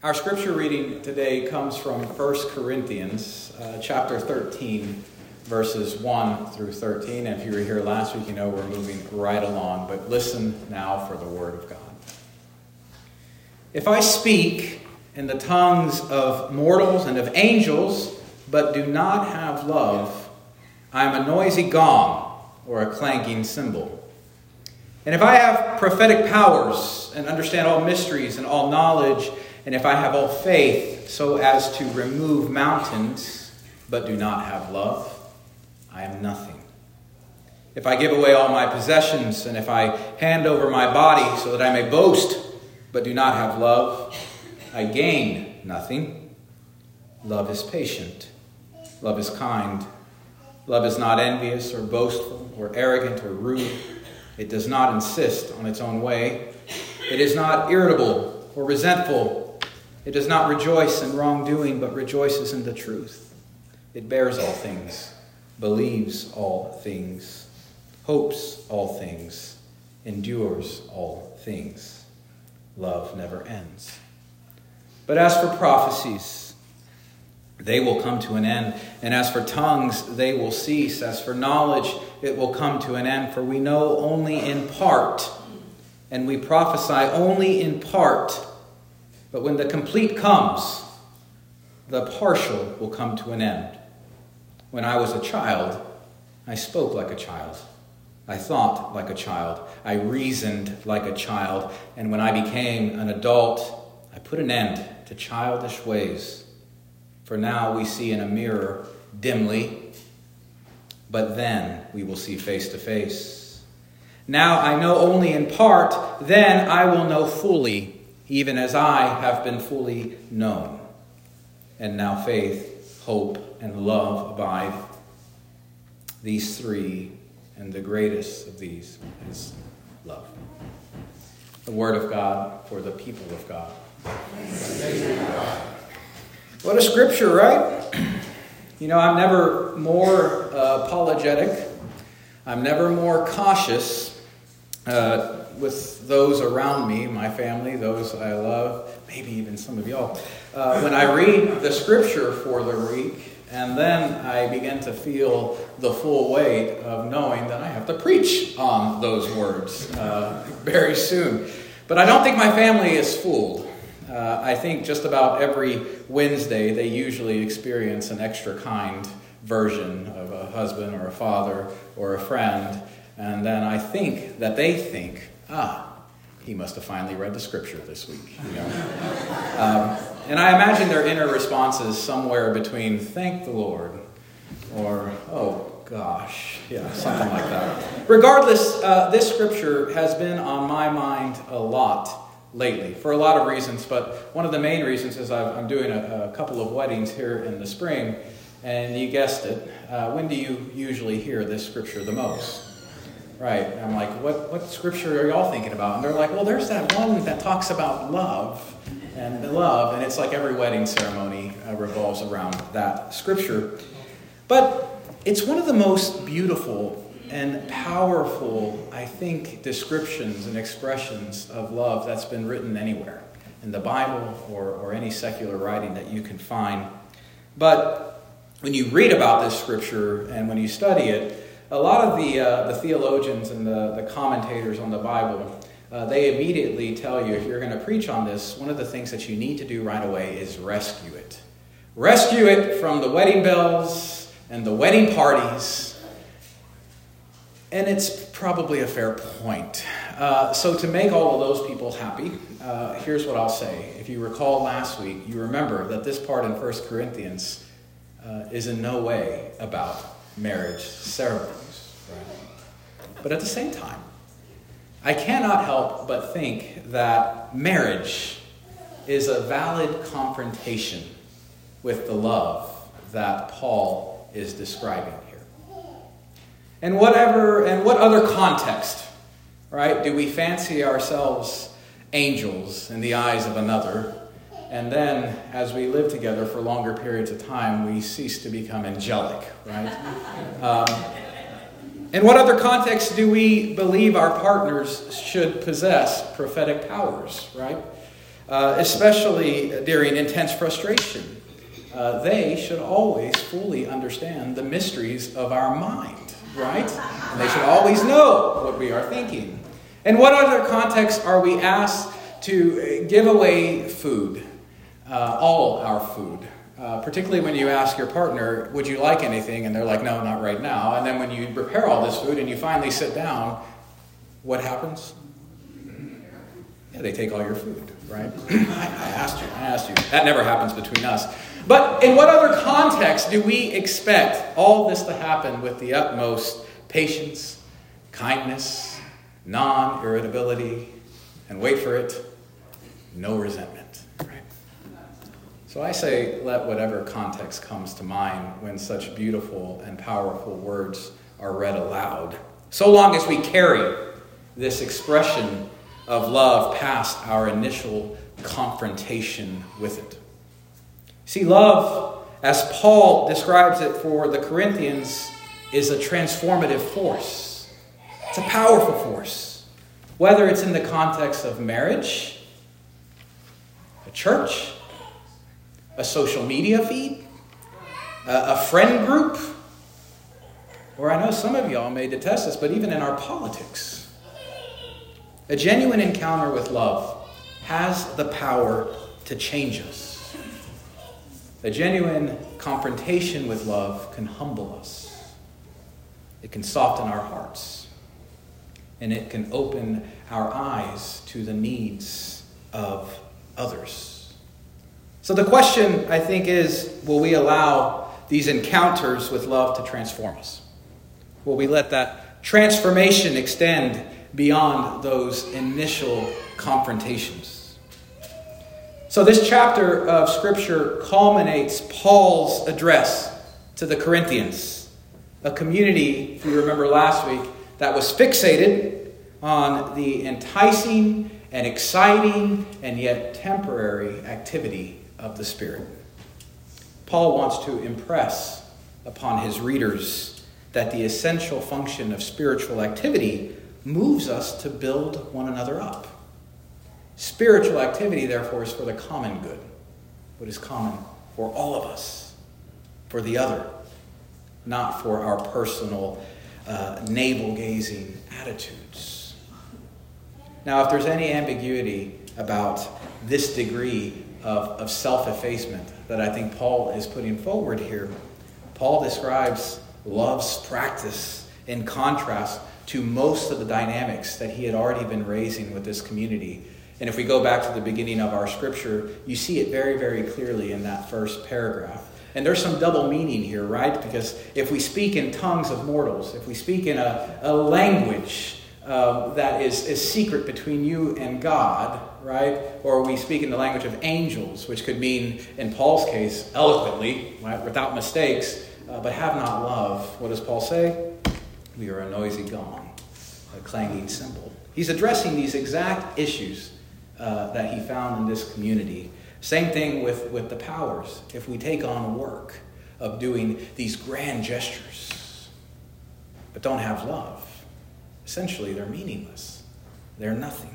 Our scripture reading today comes from 1 Corinthians chapter 13, verses 1 through 13. And if you were here last week, you know we're moving right along. But listen now for the word of God. If I speak in the tongues of mortals and of angels, but do not have love, I am a noisy gong or a clanking cymbal. And if I have prophetic powers and understand all mysteries and all knowledge, and if I have all faith so as to remove mountains, but do not have love, I am nothing. If I give away all my possessions, and if I hand over my body so that I may boast, but do not have love, I gain nothing. Love is patient. Love is kind. Love is not envious or boastful or arrogant or rude. It does not insist on its own way. It is not irritable or resentful. It does not rejoice in wrongdoing, but rejoices in the truth. It bears all things, believes all things, hopes all things, endures all things. Love never ends. But as for prophecies, they will come to an end. And as for tongues, they will cease. As for knowledge, it will come to an end. For we know only in part, and we prophesy only in part. But when the complete comes, the partial will come to an end. When I was a child, I spoke like a child. I thought like a child. I reasoned like a child. And when I became an adult, I put an end to childish ways. For now we see in a mirror dimly, but then we will see face to face. Now I know only in part, then I will know fully, even as I have been fully known. And now faith, hope, and love abide. These three, and the greatest of these is love. The word of God for the people of God. What a scripture, right? You know, I'm never more apologetic. I'm never more cautious with those around me, my family, those I love, maybe even some of y'all. When I read the scripture for the week, and then I begin to feel the full weight of knowing that I have to preach on those words very soon. But I don't think my family is fooled. I think just about every Wednesday they usually experience an extra kind version of a husband or a father or a friend. And then I think that they think, he must have finally read the scripture this week. You know? And I imagine their inner responses somewhere between thank the Lord or oh gosh, yeah, something like that. Regardless, this scripture has been on my mind a lot lately for a lot of reasons, but one of the main reasons is I'm doing a couple of weddings here in the spring, and you guessed it. When do you usually hear this scripture the most? Right. I'm like, what scripture are y'all thinking about? And they're like, well, there's that one that talks about love. And it's like every wedding ceremony revolves around that scripture. But it's one of the most beautiful and powerful, I think, descriptions and expressions of love that's been written anywhere, in the Bible or any secular writing that you can find. But when you read about this scripture and when you study it, a lot of the theologians and the commentators on the Bible, they immediately tell you, if you're going to preach on this, one of the things that you need to do right away is rescue it. Rescue it from the wedding bells and the wedding parties. And it's probably a fair point. So to make all of those people happy, here's what I'll say. If you recall last week, you remember that this part in 1 Corinthians is in no way about marriage ceremonies, right? But at the same time, I cannot help but think that marriage is a valid confrontation with the love that Paul is describing here. And what other context, right, do we fancy ourselves angels in the eyes of another, and then as we live together for longer periods of time, we cease to become angelic, right? In what other context do we believe our partners should possess prophetic powers, right? especially during intense frustration. They should always fully understand the mysteries of our mind, right? And they should always know what we are thinking. In what other contexts are we asked to give away food, all our food? Particularly when you ask your partner, would you like anything? And they're like, no, not right now. And then when you prepare all this food and you finally sit down, what happens? Yeah, they take all your food, right? I asked you. That never happens between us. But in what other context do we expect all this to happen with the utmost patience, kindness, non-irritability, and wait for it, no resentment, right? So I say, let whatever context comes to mind when such beautiful and powerful words are read aloud, so long as we carry this expression of love past our initial confrontation with it. See, love, as Paul describes it for the Corinthians, is a transformative force. It's a powerful force. Whether it's in the context of marriage, a church, a social media feed, a friend group, or I know some of y'all may detest this, but even in our politics. A genuine encounter with love has the power to change us. A genuine confrontation with love can humble us. It can soften our hearts. And it can open our eyes to the needs of others. So the question, I think, is, will we allow these encounters with love to transform us? Will we let that transformation extend beyond those initial confrontations? So this chapter of Scripture culminates Paul's address to the Corinthians, a community, if you remember last week, that was fixated on the enticing and exciting and yet temporary activity of the Spirit. Paul wants to impress upon his readers that the essential function of spiritual activity moves us to build one another up. Spiritual activity, therefore, is for the common good, what is common for all of us, for the other, not for our personal navel-gazing attitudes. Now, if there's any ambiguity about this degree of self-effacement that I think Paul is putting forward here, Paul describes love's practice in contrast to most of the dynamics that he had already been raising with this community. And if we go back to the beginning of our scripture, you see it very, very clearly in that first paragraph. And there's some double meaning here, right? Because if we speak in tongues of mortals, if we speak in a language that is secret between you and God, right? Or we speak in the language of angels, which could mean, in Paul's case, eloquently, right? Without mistakes, but have not love. What does Paul say? We are a noisy gong, a clanging cymbal. He's addressing these exact issues that he found in this community. Same thing with the powers. If we take on work of doing these grand gestures, but don't have love, essentially they're meaningless. They're nothing.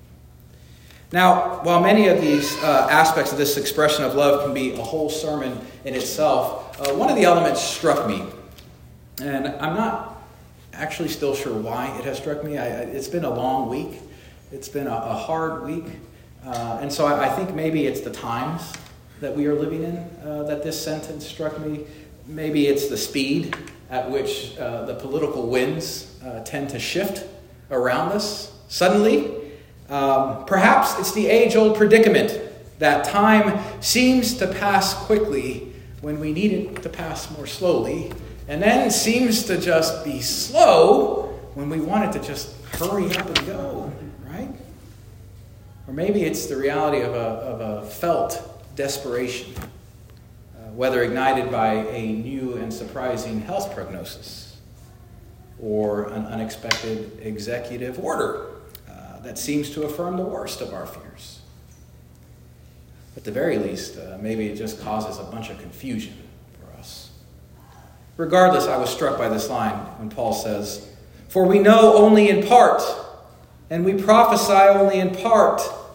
Now, while many of these aspects of this expression of love can be a whole sermon in itself, one of the elements struck me. And I'm not actually still sure why it has struck me. It's been a long week. It's been a hard week. And so I think maybe it's the times that we are living in that this sentence struck me. Maybe it's the speed at which the political winds tend to shift around us suddenly. Perhaps it's the age-old predicament that time seems to pass quickly when we need it to pass more slowly, and then seems to just be slow when we want it to just hurry up and go, right? Or maybe it's the reality of a felt desperation, whether ignited by a new and surprising health prognosis or an unexpected executive order that seems to affirm the worst of our fears. At the very least, maybe it just causes a bunch of confusion for us. Regardless, I was struck by this line when Paul says, "For we know only in part, and we prophesy only in part.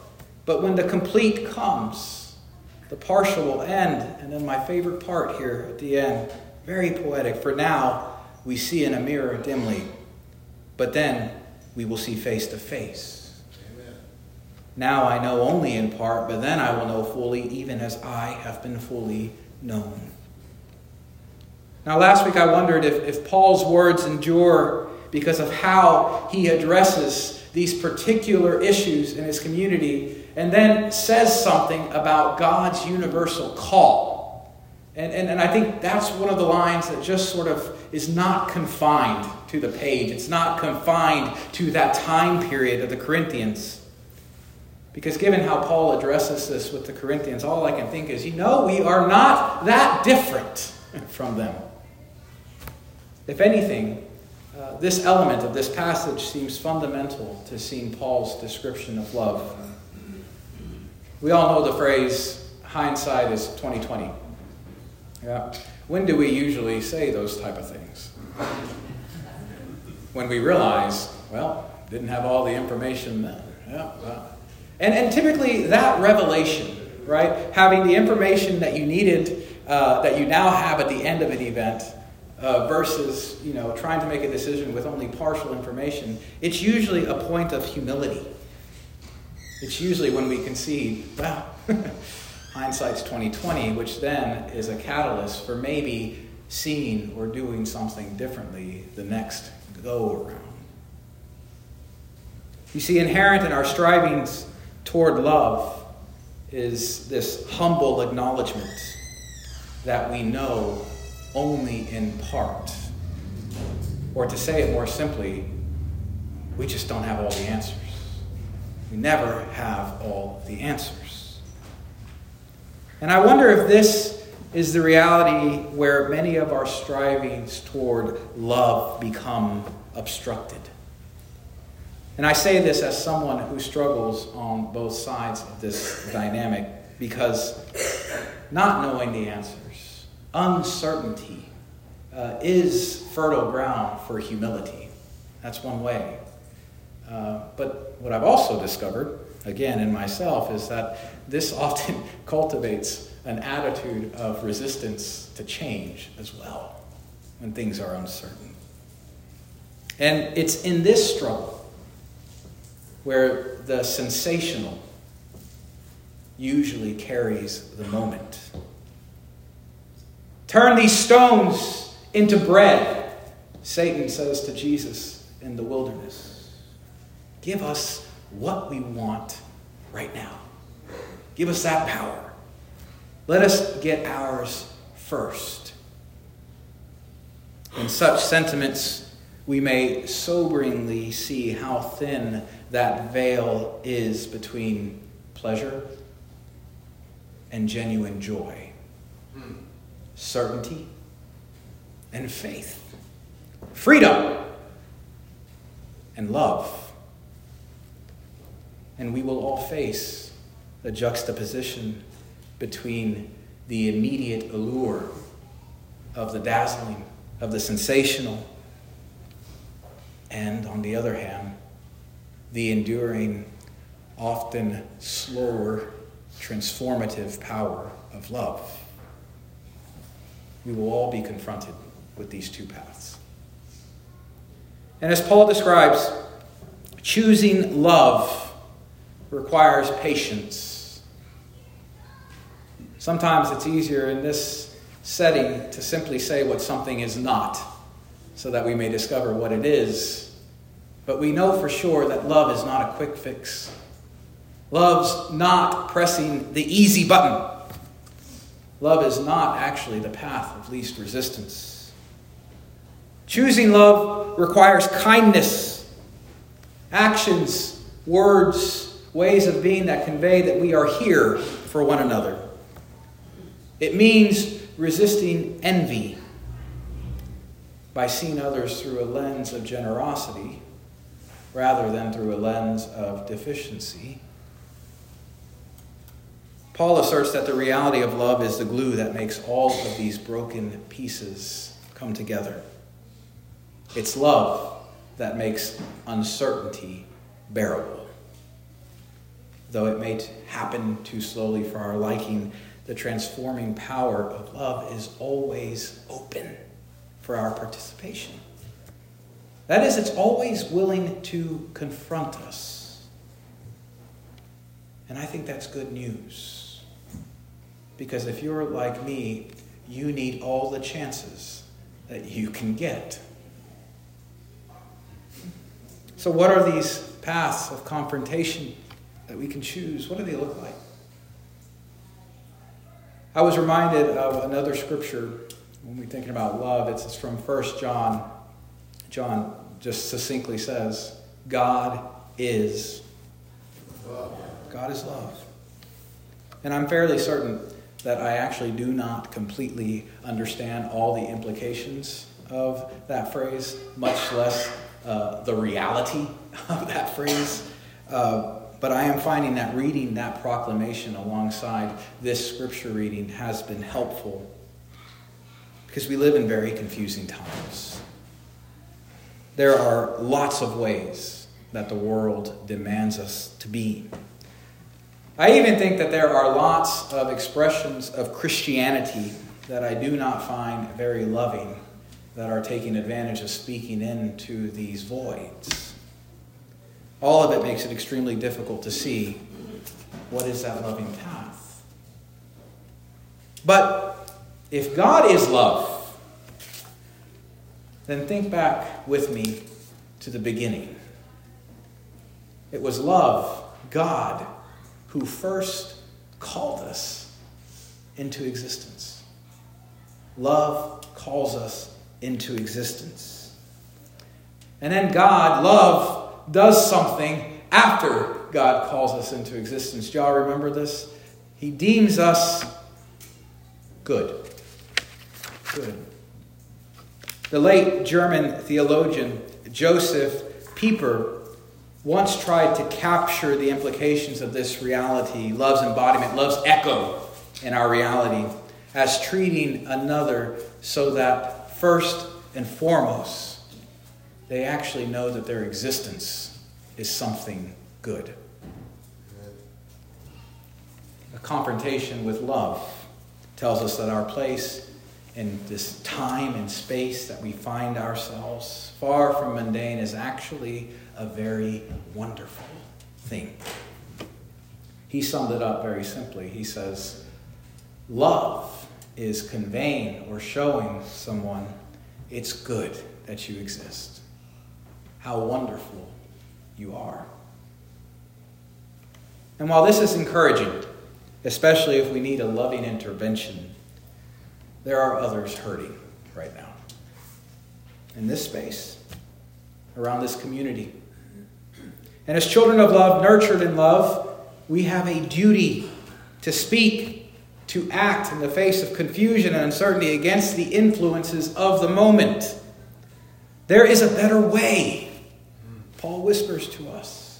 But when the complete comes, the partial will end. And then my favorite part here at the end, very poetic. For now, we see in a mirror dimly, but then we will see face to face. Amen. Now I know only in part, but then I will know fully, even as I have been fully known. Now, last week I wondered if Paul's words endure because of how he addresses these particular issues in his community and then says something about God's universal call. And I think that's one of the lines that just sort of is not confined to the page. It's not confined to that time period of the Corinthians. Because given how Paul addresses this with the Corinthians, all I can think is, we are not that different from them. If anything, this element of this passage seems fundamental to seeing Paul's description of love. We all know the phrase, hindsight is 20/20. Yeah. When do we usually say those type of things? When we realize, didn't have all the information then. Yeah. And typically that revelation, right, having the information that you needed, that you now have at the end of an event, versus, trying to make a decision with only partial information, it's usually a point of humility. It's usually when we concede, hindsight's 20/20, which then is a catalyst for maybe seeing or doing something differently the next go around. You see, inherent in our strivings toward love is this humble acknowledgement that we know only in part. Or to say it more simply, we just don't have all the answers. We never have all the answers. And I wonder if this is the reality where many of our strivings toward love become obstructed. And I say this as someone who struggles on both sides of this dynamic, because not knowing the answers, uncertainty, is fertile ground for humility. That's one way. But what I've also discovered, again in myself, is that this often cultivates an attitude of resistance to change as well when things are uncertain. And it's in this struggle where the sensational usually carries the moment. Turn these stones into bread, Satan says to Jesus in the wilderness. Give us what we want right now. Give us that power. Let us get ours first. In such sentiments, we may soberingly see how thin that veil is between pleasure and genuine joy, certainty and faith, freedom and love. And we will all face the juxtaposition between the immediate allure of the dazzling, of the sensational, and on the other hand, the enduring, often slower, transformative power of love. We will all be confronted with these two paths. And as Paul describes, choosing love requires patience. Sometimes it's easier in this setting to simply say what something is not, so that we may discover what it is. But we know for sure that love is not a quick fix. Love's not pressing the easy button. Love is not actually the path of least resistance. Choosing love requires kindness, actions, words, ways of being that convey that we are here for one another. It means resisting envy by seeing others through a lens of generosity rather than through a lens of deficiency. Paul asserts that the reality of love is the glue that makes all of these broken pieces come together. It's love that makes uncertainty bearable. though it may happen too slowly for our liking, the transforming power of love is always open for our participation. That is, it's always willing to confront us. And I think that's good news. Because if you're like me, you need all the chances that you can get. So what are these paths of confrontation that we can choose? What do they look like? I was reminded of another scripture when we're thinking about love. It's from 1 John. John just succinctly says, God is love. God is love. And I'm fairly certain that I actually do not completely understand all the implications of that phrase, much less the reality of that phrase. But I am finding that reading that proclamation alongside this scripture reading has been helpful, because we live in very confusing times. There are lots of ways that the world demands us to be. I even think that there are lots of expressions of Christianity that I do not find very loving, that are taking advantage of speaking into these voids. All of it makes it extremely difficult to see what is that loving path. But if God is love, then think back with me to the beginning. It was love, God, who first called us into existence. Love calls us into existence. And then God, love, does something after God calls us into existence. Do y'all remember this? He deems us good. Good. The late German theologian Joseph Pieper once tried to capture the implications of this reality, love's embodiment, love's echo in our reality, as treating another so that first and foremost, they actually know that their existence is something good. A confrontation with love tells us that our place in this time and space that we find ourselves, far from mundane, is actually a very wonderful thing. He summed it up very simply. He says, love is conveying or showing someone it's good that you exist. How wonderful you are. And while this is encouraging, especially if we need a loving intervention, there are others hurting right now. In this space, around this community. And as children of love, nurtured in love, we have a duty to speak, to act in the face of confusion and uncertainty against the influences of the moment. There is a better way, Paul whispers to us.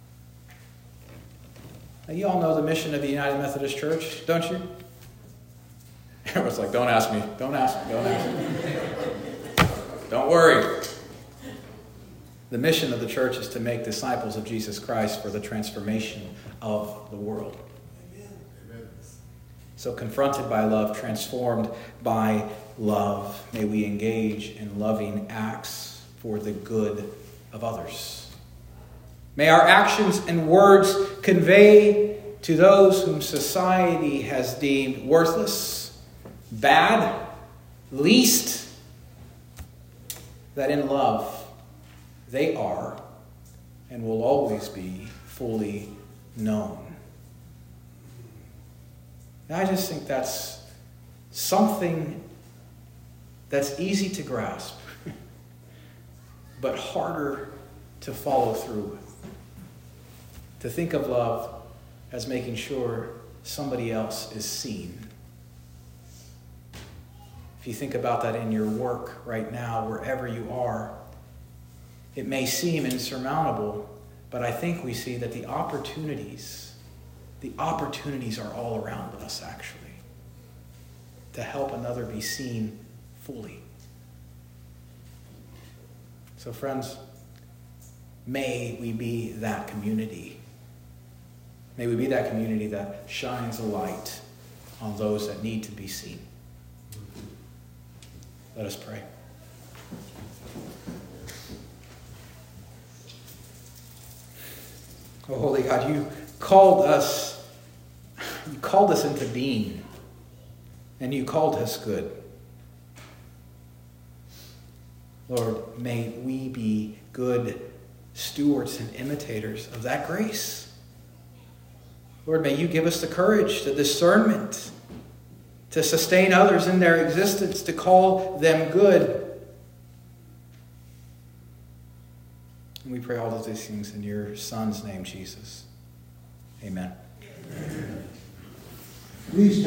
Now, you all know the mission of the United Methodist Church, don't you? Everyone's like, don't ask me, don't ask me, don't ask me. Don't worry. The mission of the church is to make disciples of Jesus Christ for the transformation of the world. Amen. So confronted by love, transformed by love, may we engage in loving acts for the good of others. May our actions and words convey to those whom society has deemed worthless, bad, least, that in love they are and will always be fully known. And I just think that's something that's easy to grasp, but harder to follow through with. To think of love as making sure somebody else is seen. If you think about that in your work right now, wherever you are, it may seem insurmountable, but I think we see that the opportunities are all around us, actually, to help another be seen fully. So, friends, may we be that community. May we be that community that shines a light on those that need to be seen. Let us pray. Oh, holy God, you called us into being, and you called us good. Lord, may we be good stewards and imitators of that grace. Lord, may you give us the courage, the discernment to sustain others in their existence, to call them good. And we pray all of these things in your Son's name, Jesus. Amen. Please